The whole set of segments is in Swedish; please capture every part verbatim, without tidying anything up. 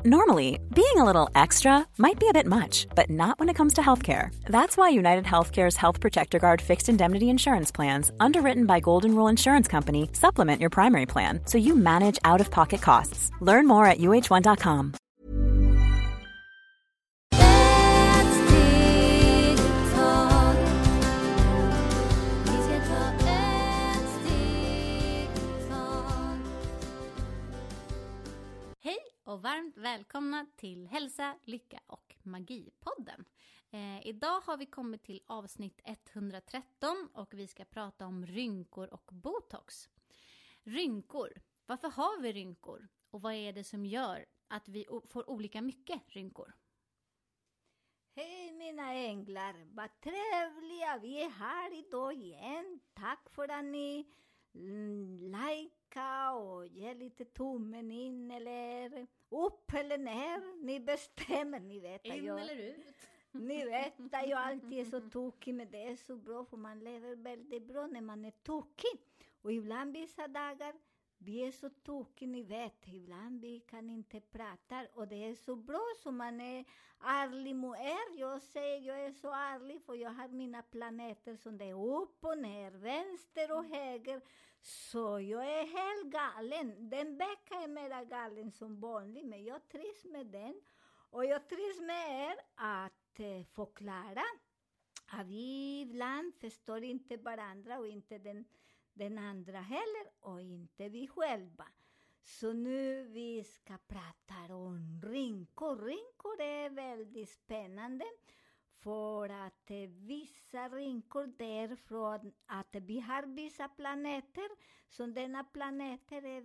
Normally, being a little extra might be a bit much, but not when it comes to healthcare. That's why United Healthcare's Health Protector Guard fixed indemnity insurance plans, underwritten by Golden Rule Insurance Company, supplement your primary plan so you manage out-of-pocket costs. Learn more at U H one dot com. Och varmt välkomna till Hälsa, Lycka och Magi-podden. Eh, idag har vi kommit till avsnitt etthundratretton och vi ska prata om rynkor och botox. Rynkor. Varför har vi rynkor? Och vad är det som gör att vi o- får olika mycket rynkor? Hej mina änglar, vad trevliga vi är här idag igen. Tack för att ni mm, likea och ger lite tummen in eller upp eller ner. Ni bestämmer, ni vet. In jag, eller ut? Ni vet att jag alltid är så tokig, men det är så bra för man lever väldigt bra när man är tokig. Och ibland vissa dagar vi är så tokig, ni vet. Ibland vi kan inte prata och det är så bra som man är ärlig mot er. Jag säger jag är så ärlig för jag har mina planeter som det är upp och ner, vänster och höger. Så jag är helt galen. Den vecka är mera galen som vanligt, men jag trivs med den. Och jag trivs med er att eh, förklara att vi ibland förstår inte varandra och inte den, den andra heller och inte vi själva. Så nu vi ska prata om rynkor. Rynkor är väldigt spännande. För att eh, vissa rynkor därifrån att vi har vissa planeter. Så denna planeter är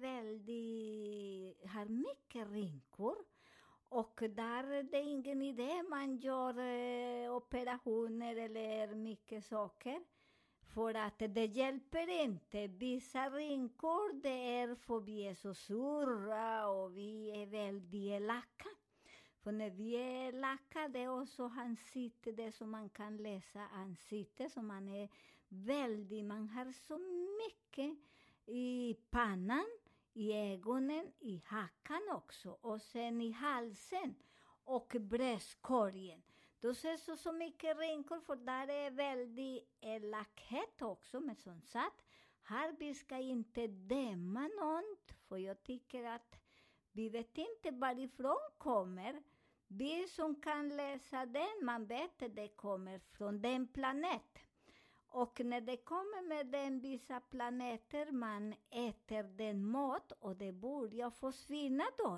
väldigt, har mycket rynkor. Och där är det ingen idé man gör eh, operationer eller mycket saker. För att det hjälper inte. Vissa rynkor det är för vi är så sura och vi är väldigt elaka. För när vi är elaka det är också ansikte, det som man kan läsa ansikte. Så man är väldigt, man har så mycket i pannan, i ögonen, i hakan också. Och sen i halsen och bröstkorgen. Då ser så, så mycket rynkor för där är väldigt elakhet också. Men som sagt, här vi ska inte döma någon. För jag tycker att vi vet inte varifrån kommer. Vi som kan läsa den, man vet att det kommer från den planet. Och när det kommer med den vissa planeter, man äter den mat och det börjar försvinna då.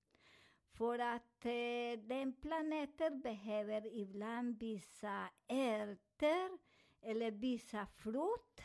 För att eh, den planeten behöver ibland vissa ärtor eller vissa frukt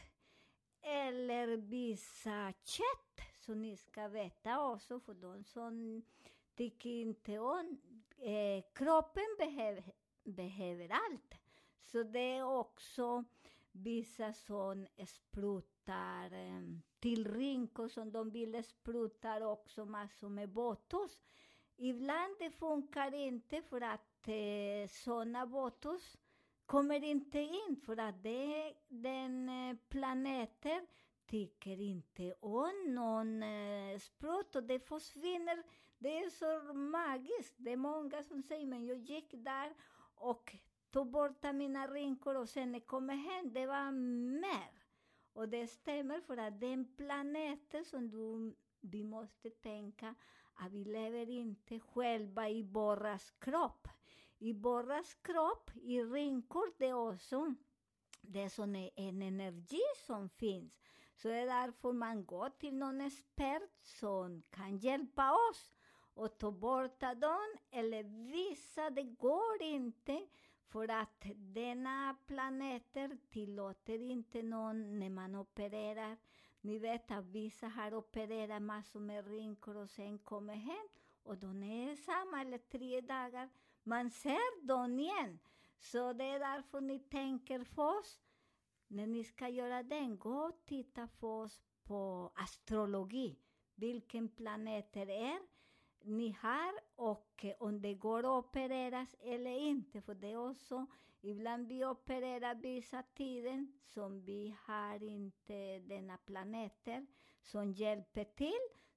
eller vissa kött. Så ni ska veta också för de som tycker inte om eh, kroppen behöver, behöver allt. Så det är också vissa som sprutar eh, till rynkor som de vill sprutar också massor med botox. Ibland det funkar inte för att eh, sådana botox kommer inte in för att det, den eh, planeten tycker inte om någon eh, sprut och det försvinner. Det är så magiskt. Det är många som säger men jag gick där och tog bort mina rynkor och sen när jag kom hem det var mer. Och det stämmer för att den planeten som du, vi måste tänka att vi lever inte själva i våras kropp. I våras kropp, i rynkor, det är också det som är en energi som finns. Så det är därför man går till någon expert som kan hjälpa oss och ta bort dem. Eller vissa, det går inte för att denna planeter tillåter inte någon när man opererar. Ni vet att vissa har opererat massor med rynkor och sen kommer hem. Och de är samma eller tre dagar. Man ser dem igen. Så det är därför ni tänker först. När ni ska göra den, gå och titta först på astrologi. Vilken planeter är ni har och om det går att opereras eller inte. För det är också, ibland vi opererar vissa tiden som vi har inte denna planeter som hjälper till.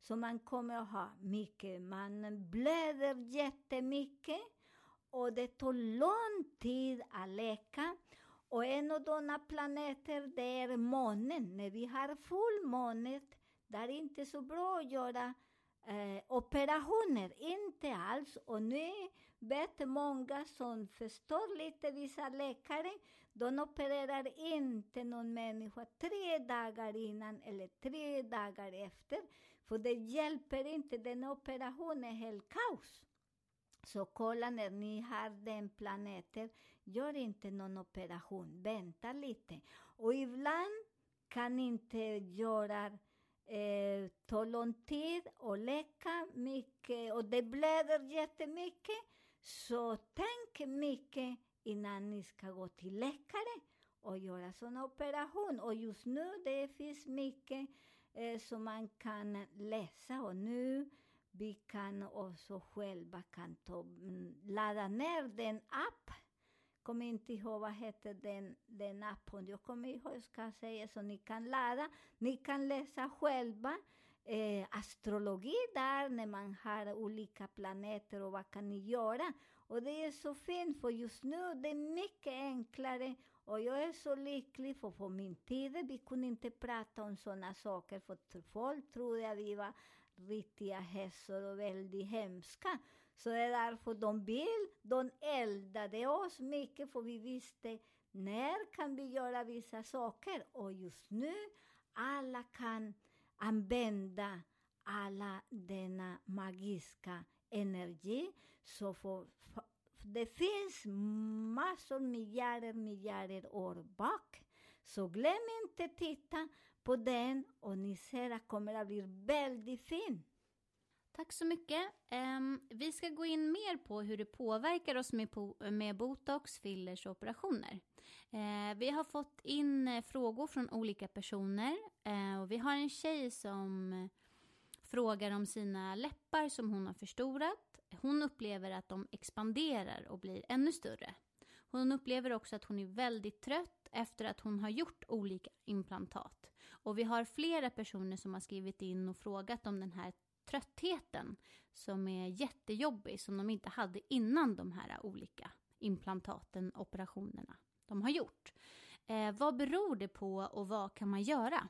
Så man kommer att ha mycket. Man blöder jättemycket. Och det tar lång tid att läka. Och en av de planeter det är månen. När vi har fullmånet, det är inte så bra att göra eh, operationer. Inte alls. Och nu vet många som förstår lite, vissa läkare, de opererar inte någon människa tre dagar innan eller tre dagar efter. För det hjälper inte, den operationen är helt kaos. Så kolla när ni har den planeten, gör inte någon operation, vänta lite. Och ibland kan inte göra, eh, ta lång tid och läka mycket. Och det blöder jättemycket. Så tänk mycket innan ni ska gå till läkare och göra sån operation. Och just nu det finns mycket eh, som man kan läsa. Och nu vi kan också själva kan ta, ladda ner den app. Kommer inte ihåg vad heter den, den appen. Jag kommer ihåg, jag ska säga så ni kan ladda. Ni kan läsa själva eh, astrologi där när man har olika planeter och vad kan ni göra. Och det är så fint för just nu det är mycket enklare. Och jag är så lycklig för på min tid vi kunde inte prata om sådana saker. För folk trodde att vi var riktiga hästar och väldigt hemska. Så det är därför de vill, de eldade oss mycket för vi visste när kan vi göra vissa saker. Och just nu alla kan använda alla denna magiska energi. Så för, för, det finns massor, miljarder, miljarder år bak. Så glöm inte titta på den och ni ser att kommer att bli väldigt fin. Tack så mycket. Um, vi ska gå in mer på hur det påverkar oss med, po- med botox, fillers och operationer. Uh, vi har fått in uh, frågor från olika personer. Uh, och vi har en tjej som uh, frågar om sina läppar som hon har förstorat. Hon upplever att de expanderar och blir ännu större. Hon upplever också att hon är väldigt trött efter att hon har gjort olika implantat. Och vi har flera personer som har skrivit in och frågat om den här tröttheten som är jättejobbig som de inte hade innan de här olika implantaten, operationerna de har gjort. Eh, vad beror det på och vad kan man göra?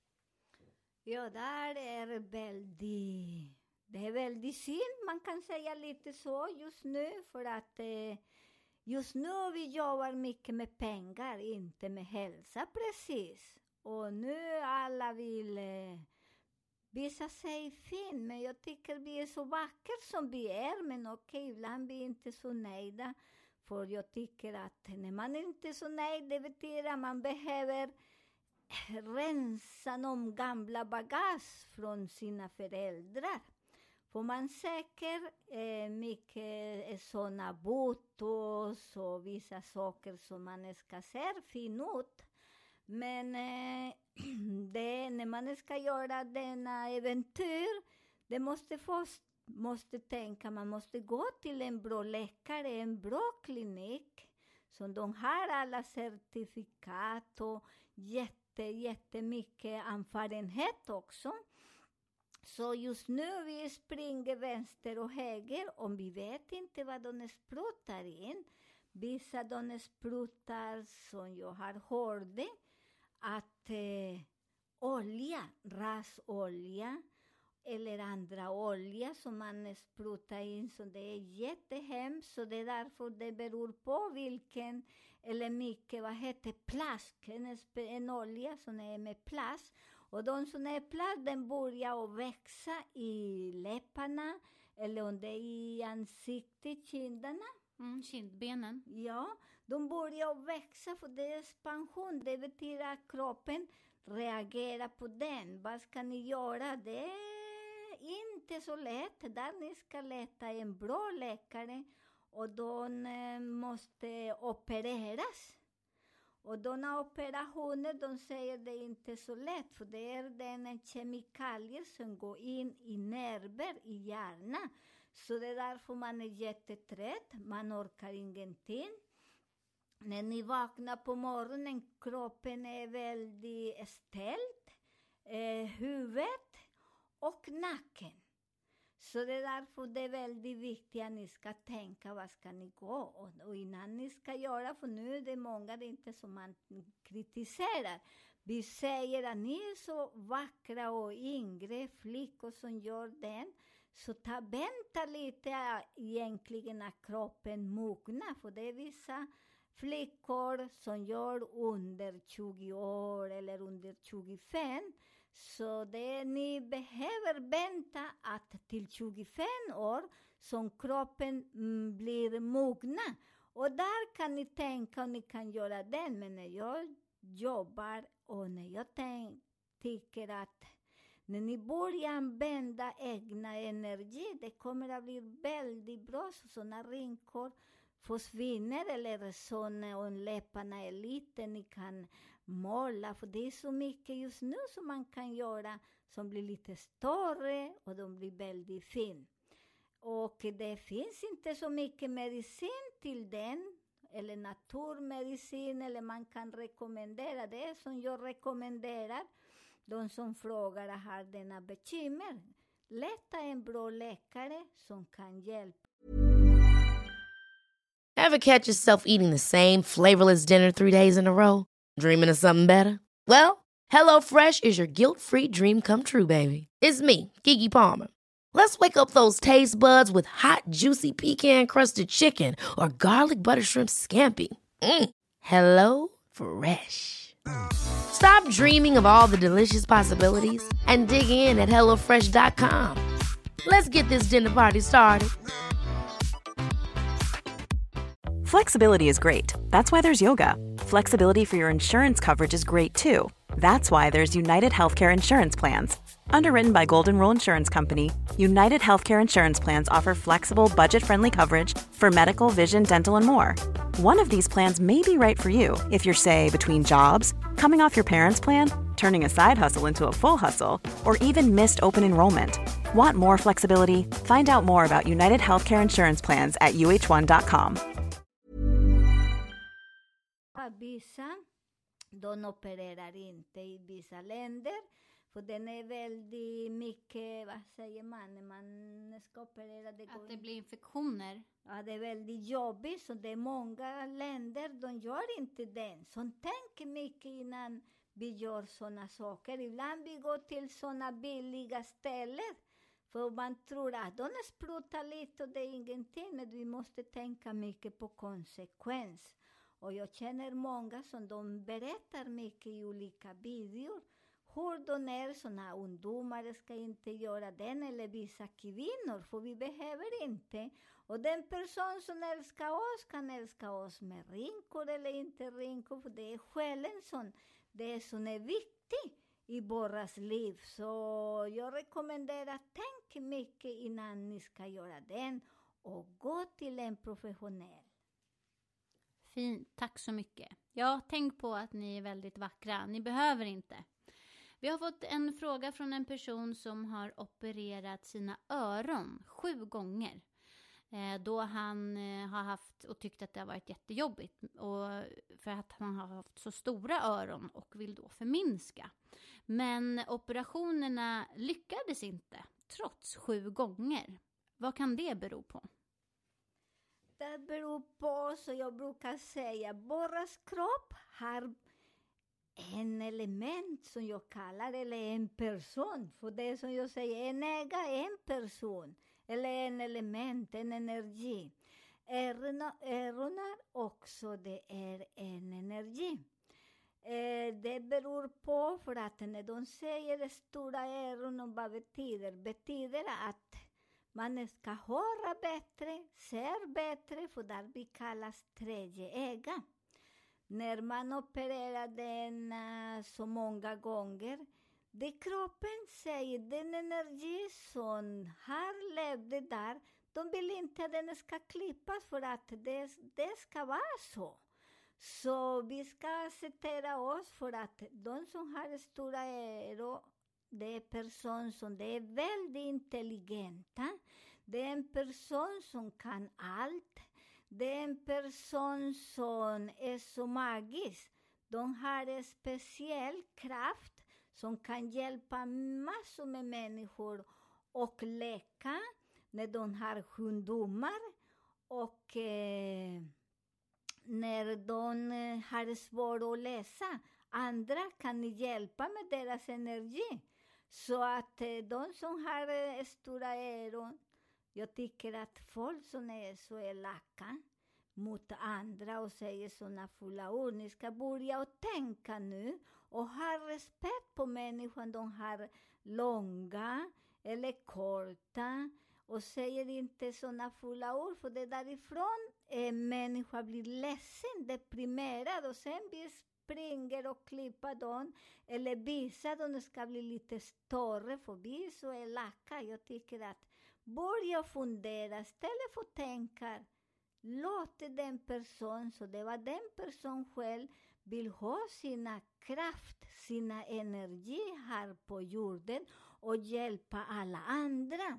Ja, där är väldigt, det är väldigt synd, man kan säga lite så just nu för att eh, just nu vi jobbar mycket med pengar, inte med hälsa precis. Och nu alla vill eh, visa sig fin, men jag tycker vi är så vackra som vi är, men okej, ibland vi är inte så nöjda. För jag tycker att när man inte är så nöjd, det betyder att man behöver rensa de gamla bagage från sina föräldrar. Får man säkert eh, mycket sådana botos och vissa saker som man ska se fin ut. Men eh, det, när man ska göra denna äventyr, det måste först måste tänka, man måste gå till en bra läkare, en bra klinik. Så de har alla certifikat och jätte, jättemycket erfarenhet också. Så just nu vi springer vänster och höger om vi vet inte vad de sprutar in. Vissa de sprutar som jag har hört att eh, olja, rasolja eller andra olja som man sprutar in, så det är jättehemskt. Så det är därför det beror på vilken, eller mycket, vad heter plast, en, en olja som är med plast. Och de som är plast, den börjar att växa i läpparna, eller om det är i ansiktet, kinderna. Mm, kindbenen. Ja, de börjar att växa för det är expansion. Det betyder att kroppen reagerar på den. Vad ska ni göra? Det är inte så lätt. Där ni ska leta en bra läkare och de eh, måste opereras. Och de operationer, de säger det är inte så lätt, för det är den kemikalier som går in i nerver i hjärnan. Så det är därför man är jättetrött, man orkar ingenting. När ni vaknar på morgonen, kroppen är väldigt ställd, eh, huvudet och nacken. Så det är därför det är väldigt viktigt att ni ska tänka vad ska ni gå och, och innan ni ska göra, för nu är det många det är inte som man kritiserar. Vi säger att ni är så vackra och yngre flickor som gör den. Så ta vänta lite egentligen när kroppen mognar. För det är vissa flickor som gör under tjugo år eller under tjugofem. Så det ni behöver vänta att till tjugofem år som kroppen mm, blir mogna. Och där kan ni tänka och ni kan göra den. Men när jag jobbar och när jag tänk, tycker att när ni börjar använda egna energi, det kommer att bli väldigt bra. Så sådana rynkor försvinner eller sådana och läpparna är lite, ni kan måla. För det är så mycket just nu som man kan göra som blir lite större och de blir väldigt fin. Och det finns inte så mycket medicin till den. Eller naturmedicin, eller man kan rekommendera det som jag rekommenderar. De som frågar har denna bekymmer. Leta en bra läkare som kan hjälpa. Ever catch yourself eating the same flavorless dinner three days in a row? Dreaming of something better? Well, HelloFresh is your guilt-free dream come true, baby. It's me, Keke Palmer. Let's wake up those taste buds with hot, juicy pecan-crusted chicken or garlic butter shrimp scampi. Mm. Hello Fresh. Stop dreaming of all the delicious possibilities and dig in at hello fresh dot com. Let's get this dinner party started. Flexibility is great. That's why there's yoga. Flexibility for your insurance coverage is great too. That's why there's United Healthcare Insurance Plans. Underwritten by Golden Rule Insurance Company, United Healthcare Insurance Plans offer flexible, budget-friendly coverage for medical, vision, dental, and more. One of these plans may be right for you if you're, say, between jobs, coming off your parents' plan, turning a side hustle into a full hustle, or even missed open enrollment. Want more flexibility? Find out more about United Healthcare Insurance Plans at u h one dot com. Vissa, de opererar inte i vissa länder. För den är väldigt mycket, vad säger man, när man ska operera. Det att det blir infektioner. Ja, det är väldigt jobbigt. Så det är många länder, de gör inte den. Så tänk mycket innan vi gör sådana saker. Ibland vi går till sådana billiga ställen. För man tror att de sprutar lite och det är ingenting. Men vi måste tänka mycket på konsekvens. Och jag känner många som de berättar mycket i olika videor. Hur de är sådana ungdomar ska inte göra den eller vissa kvinnor. För vi behöver inte. Och den person som älskar oss kan älska oss med rinkor eller inte rinkor. För det är själen som, det är som är viktigt i våras liv. Så jag rekommenderar tänk mycket innan ni ska göra den. Och gå till en professionell. Fint, tack så mycket. Ja, tänk på att ni är väldigt vackra. Ni behöver inte. Vi har fått en fråga från en person som har opererat sina öron sju gånger. Eh, då han eh, har haft och tyckt att det har varit jättejobbigt. Och för att han har haft så stora öron och vill då förminska. Men operationerna lyckades inte, trots sju gånger. Vad kan det bero på? Det beror på, så jag brukar säga, våras kropp har en element som jag kallar, eller en person. För det som jag säger, en äga, en person. Eller en element, en energi. Öronen också, det är en energi. Eh, det beror på, för att när de säger stora öron, vad betyder? Betyder att man ska höra bättre, ser bättre, för där vi kallas tredje öga. När man opererar den uh, så många gånger, det kroppen säger, den energi som har levt där, de vill inte att den ska klippas för att det, det ska vara så. Så vi ska acceptera oss för att de som har stora öron, det är personer som det är väldigt intelligenta. Det är en person som kan allt. Det är en person som är så magisk. De har en speciell kraft som kan hjälpa massor med människor och läka när de har sjukdomar och eh, när de eh, har svårt att läsa. Andra kan ni hjälpa med deras energi. Så att eh, de som har eh, stora öron, jag tycker att folk som är så elaka mot andra och säger sådana fulla ord, ni ska börja och tänka nu och ha respekt på människan. De har långa eller korta och säger inte sådana fulla ord, för det därifrån en människa blir ledsen, deprimerad och sen blir springer och klippa dem eller visa dem ska bli lite större, för vi är så elaka. Jag tycker att börja fundera, istället för att tänka, låt den person, så det var den person själv vill ha sina kraft, sina energi här på jorden och hjälpa alla andra.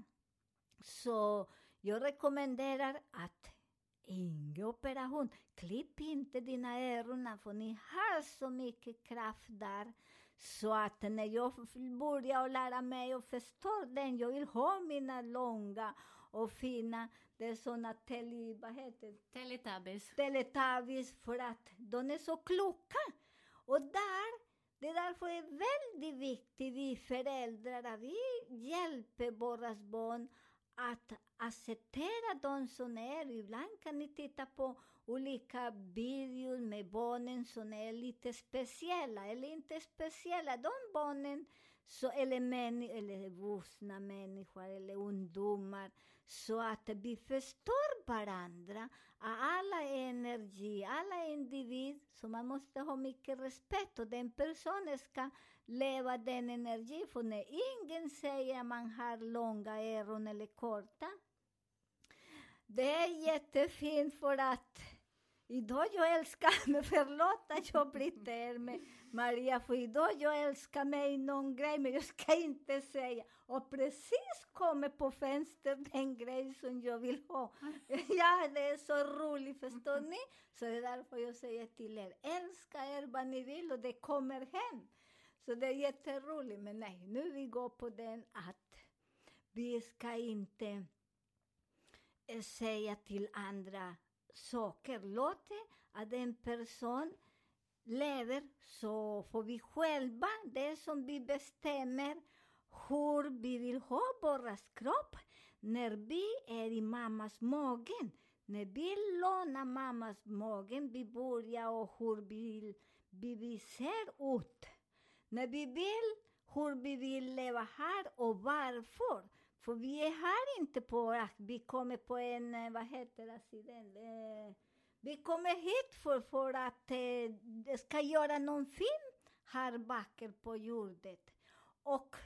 Så jag rekommenderar att ingen operation. Klipp inte dina öron, för ni har så mycket kraft där. Så att när jag börjar lära mig och förstår den, jag vill ha mina långa och fina, det är såna tele, vad heter det? Teletubbies. Teletubbies, för att de är så kloka. Och där, det är därför är väldigt viktigt, vi föräldrar, vi hjälper våra barn att acceptera de som är. Ibland kan ni titta på olika videor med barnen som är lite speciella eller inte speciella. De barnen, så, eller, män, eller vuxna människor eller ungdomar, så att vi förstår varandra. Alla är energi, alla är individ, så man måste ha mycket respekt, och den personen ska leva den energi. För när ingen säger att man har långa öron eller korta, det är jättefint, för att idag jag älskar mig, förlåt att jag blir där med Maria, för idag jag älskar mig någon grej, men jag ska inte säga. Och precis kommer på fönstret den grej som jag vill ha. Ja, det är så roligt, förstår ni? Så det är därför jag säger till er, älska er vad ni vill och det kommer hem. Så det är jätteroligt, men nej, nu vi går på den att vi ska inte eh, säga till andra saker. Låt det att en person lever, så får vi själva, det som vi bestämmer hur vi vill ha vår kropp när vi är i mammas magen. När vi lånar mammas magen, vi börjar och hur vi, vi, vi ser ut. När vi vill, hur vi vill leva här och varför. För vi är här inte på att vi kommer på en, vad heter accident, eh, vi kommer hit för, för att eh, det ska göra någon film här bakom på jorden. Och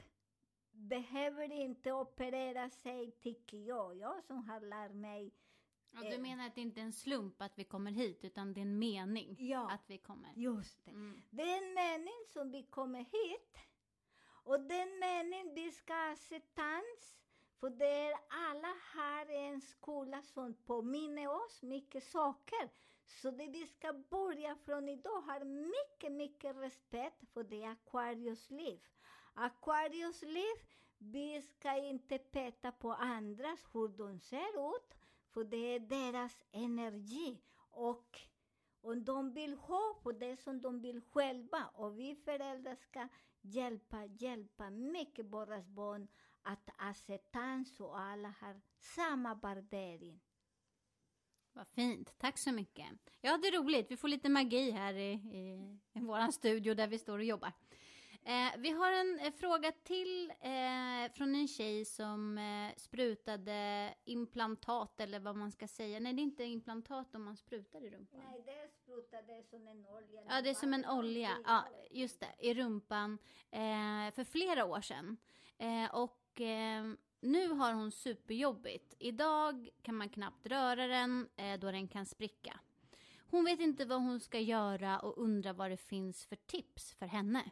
behöver inte operera sig, tycker jag. Jag som har lärt mig. Ja, du menar att det inte är en slump att vi kommer hit, utan det är en mening Ja, att vi kommer. Just det. Mm. Det är en mening som vi kommer hit. Och den meningen vi ska ha acceptans. För det är alla här i en skola som påminner oss mycket saker. Så det vi ska börja från idag har mycket, mycket respekt för det Aquarius liv. Aquarius liv, vi ska inte peta på andras hur de ser ut. För det är deras energi. Och, och de vill ha på det som de vill själva. Och vi föräldrar ska hjälpa, hjälpa mycket våra barn att acceptans och alla har samma värdering. Vad fint, tack så mycket. Ja, det är roligt, vi får lite magi här i, i, i våran studio där vi står och jobbar. Eh, vi har en eh, fråga till eh, från en tjej som eh, sprutade implantat, eller vad man ska säga. Nej, det är inte implantat om man sprutar i rumpan. Nej, det sprutade som en olja. Ja, det är som en olja, ja, just det, i rumpan eh, för flera år sedan. Eh, och eh, nu har hon superjobbigt. Idag kan man knappt röra den eh, då den kan spricka. Hon vet inte vad hon ska göra och undrar vad det finns för tips för henne.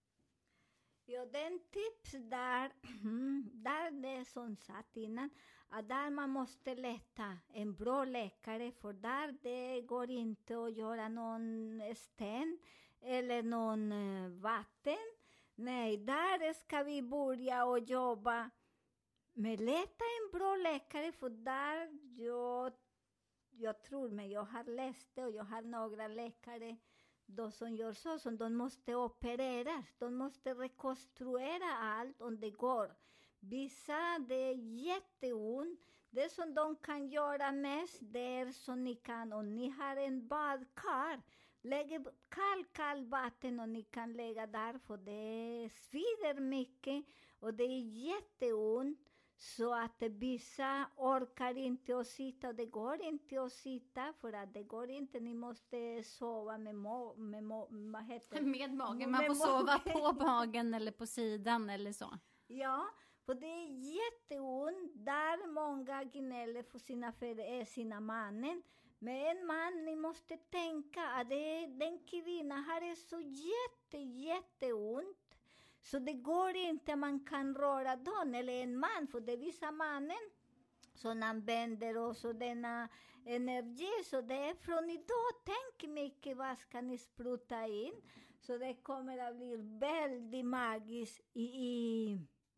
Ja, den tips där, där det är som sagt innan, att där man måste leta en bra läkare, för där det går inte att göra någon sten eller någon vatten. Nej, där ska vi börja och jobba. Men leta en bra läkare, för där jag, jag tror mig, jag har läst det och jag har några läkare då som gör så, som de måste opereras. De måste rekonstruera allt om det går. Vissa, det är jätteont. Det som de kan göra mest, det är som ni kan, om ni har en badkar, lägg kall, kall vatten och ni kan lägga där, för det svider mycket och det är jätteont. Så att vissa orkar inte att sitta, och det går inte att sitta, för att det går inte, ni måste sova med, må, med, må, vad heter? med magen, man får sova på magen eller på sidan eller så. Ja, för det är jätteont, där många gnäller för sina, för sina mannen. Men en man, ni måste tänka att det, den kvinnan har det så jätte, jätteont. Så det går inte, man kan röra dem, eller en man, för det visar mannen som använder också denna energi. Så det är från idag, tänk mycket, vad ska ni spruta in? Så det kommer att bli väldigt magiskt i, i,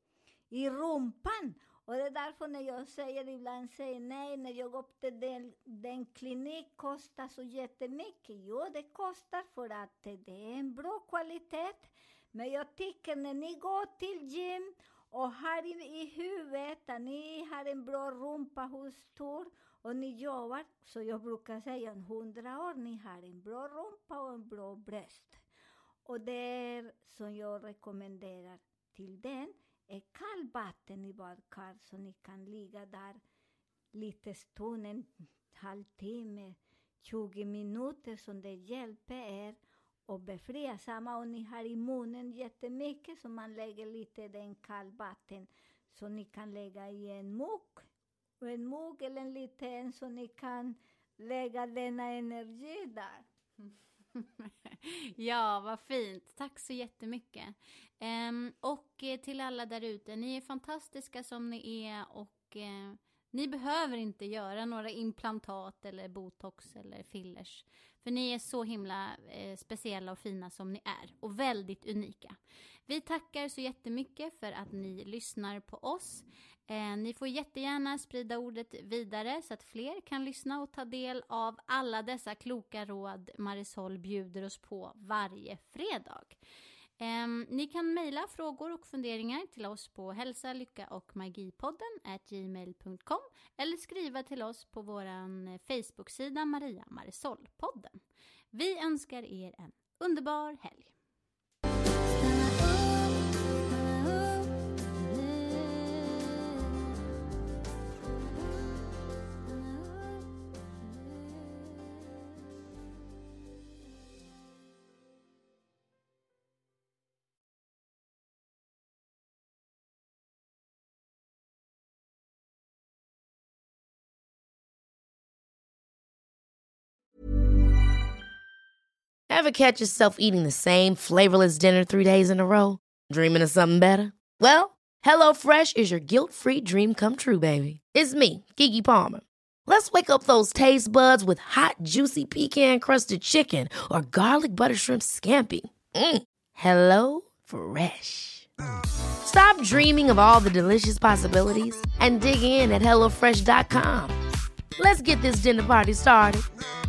i rumpan. Och det är därför när jag säger, ibland säger nej, när jag går till den, den klinik kostar så jättemycket. Jo, det kostar för att det är en bra kvalitet. Men jag tycker när ni går till gym och har i, i huvudet att ni har en bra rumpa hos Tor och ni jobbar, så jag brukar säga en hundra år, ni har en bra rumpa och en bra bröst. Och det är som jag rekommenderar till den, är kallvatten i badkar, så ni kan ligga där lite stund, en halvtimme, tjugo minuter, som det hjälper er och befria. Samma om ni har i munnen jättemycket, så man lägger lite den kallvatten, så ni kan lägga i en mugg, en mugg eller en liten, så ni kan lägga denna energi där. Ja, vad fint. Tack så jättemycket. Um, och till alla där ute, ni är fantastiska som ni är, och uh, ni behöver inte göra några implantat eller botox eller fillers. För ni är så himla eh, speciella och fina som ni är. Och väldigt unika. Vi tackar så jättemycket för att ni lyssnar på oss. Eh, ni får jättegärna sprida ordet vidare så att fler kan lyssna och ta del av alla dessa kloka råd Marisol bjuder oss på varje fredag. Eh, ni kan mejla frågor och funderingar till oss på hälsa, lycka och magipodden at gmail punkt com eller skriva till oss på vår Facebook-sida Maria Marisol-podden. Vi önskar er en underbar helg. Ever catch yourself eating the same flavorless dinner three days in a row? Dreaming of something better? Well, HelloFresh is your guilt-free dream come true, baby. It's me, Keke Palmer. Let's wake up those taste buds with hot, juicy pecan-crusted chicken or garlic butter shrimp scampi. Mm. Hello Fresh. Stop dreaming of all the delicious possibilities and dig in at hello fresh dot com. Let's get this dinner party started.